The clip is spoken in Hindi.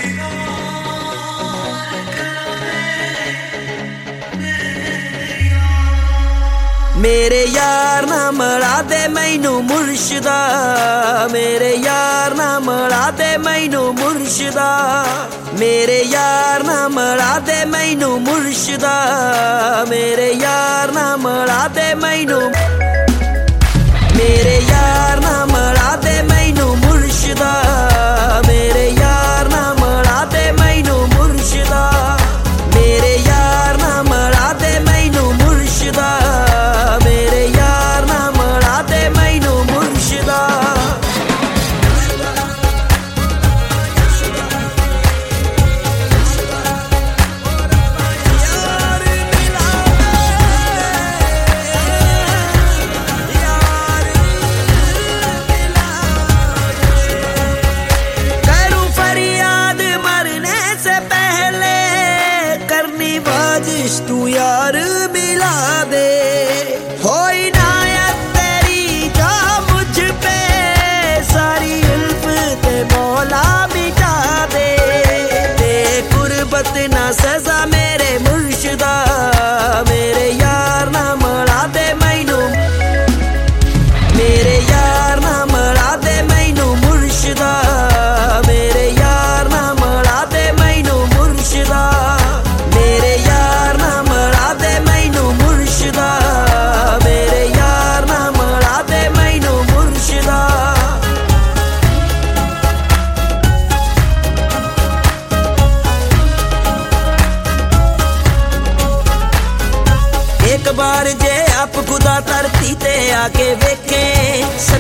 मेरे यार ना मिला दे मैनू मुर्शिदा, मेरे यार ना मिला दे मैनू मुर्शिदा, मेरे यार ना मिला दे मैनू मुर्शिदा, मेरे यार ना मिला दे मैनू, मेरे यार ना मिला दे मैनू मुर्शिदा, मेरे यार ना मिला दे मैनू मुर्शिदा, मेरे यार ना मिला दे मैनू मुर्शिदा, मेरे यार ना मिला दे मैनू मुर्शिदा। करूं फरियाद मरने से पहले, करनी बाजिश तू यार मिला दे, हो इनायत तेरी जा मुझ पे, सारी उल्फत मौला मिटा दे, दे गुर्बत ना सजा मेरे मुर्शिदा, मेरे यार ना मिला दे मैनू, मेरे यार ना मिला दे मैनू मुर्शिदा, मेरे यार ना मिला दे मैनू मुर्शिदा, मेरे यार ना मिला दे मैनू मुर्शिदा, मेरे यार ना मिला दे मैनू मुर्शिदा। एक बार जे आप खुदा धरती ते आके वेखे,